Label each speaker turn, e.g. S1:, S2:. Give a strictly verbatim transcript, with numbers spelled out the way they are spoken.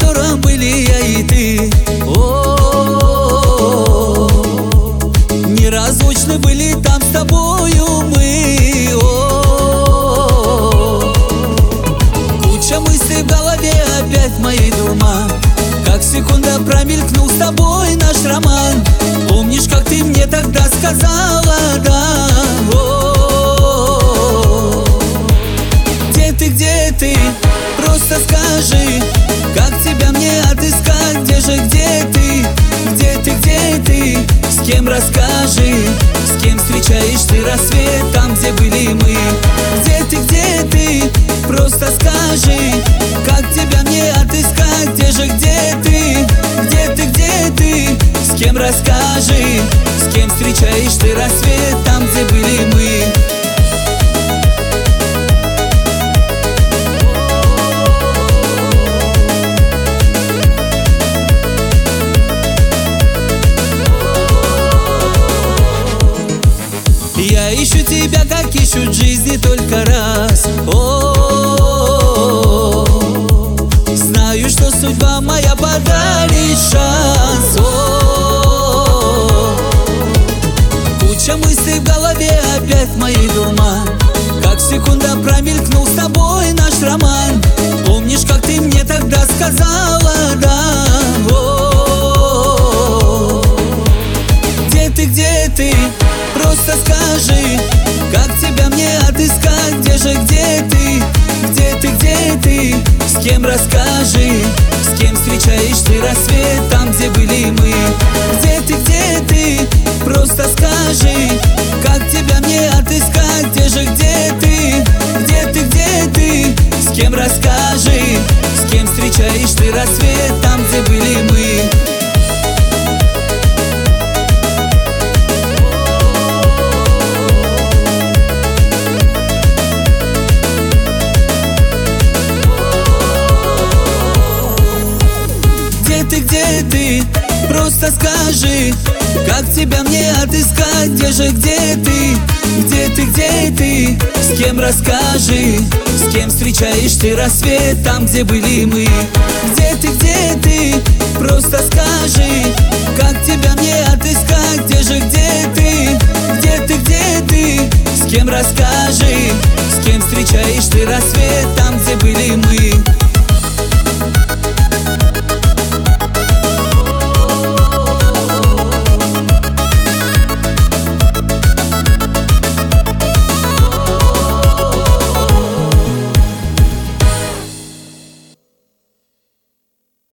S1: котором были я и ты. О, неразлучны были там с тобою мы. О, куча мыслей в голове, опять моей дума. Как секунда промелькнул с тобой наш роман. Помнишь, как ты мне тогда сказала, да? О, где ты, где ты? Просто скажи, как тебя мне отыскать? Где же, где ты? Где ты, где ты? С кем, расскажи? С кем встречаешь ты рассвет там, где были мы? Где ты, где ты? Просто скажи, как тебя мне отыскать? Где же, где ты? Где ты, где ты? С кем, расскажи? С кем встречаешь ты рассвет там, где были мы? Я ищу тебя, как ищут в жизни только раз. О, знаю, что судьба моя подарит шанс. О, куча мыслей в голове, опять моей дума. Как секунда промелькнул с тобой наш роман. Помнишь, как ты мне тогда сказала, да? О, где ты, где ты? Просто скажи, как тебя мне отыскать? Где же, где ты? Где ты, где ты? С кем, расскажи? С кем встречаешь ты рассвет там, где были мы? Где ты, где ты? Просто скажи, как тебя мне отыскать? Где же, где ты? Где ты, где ты? С кем, расскажи? С кем встречаешь ты рассвет там, где были мы? Где ты, где ты? Просто скажи, как тебя мне отыскать? Где же, где ты? Где ты, где ты? С кем, расскажи? С кем встречаешь ты рассвет там, где были мы? Где ты, где ты? Просто скажи, как тебя мне отыскать? Где же, где ты? Где ты, где ты? С кем, расскажи? С кем встречаешь ты рассвет там, где были мы?